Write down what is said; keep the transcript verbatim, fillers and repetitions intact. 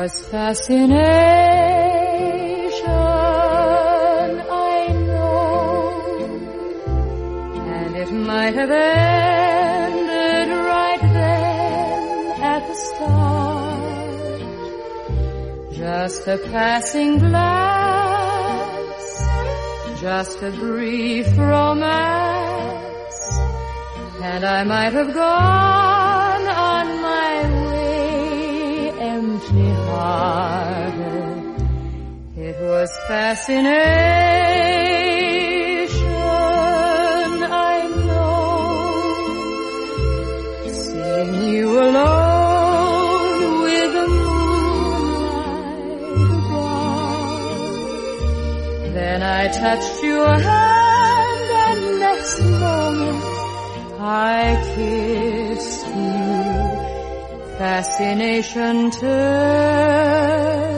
was fascination, I know, and it might have ended right then at the start. Just a passing glance, just a brief romance, and I might have gone on my way empty-hearted. It was fascination, I know, seeing you alone with the moonlight above. Then I touched your hand, and next moment I kissed you. Fascination turned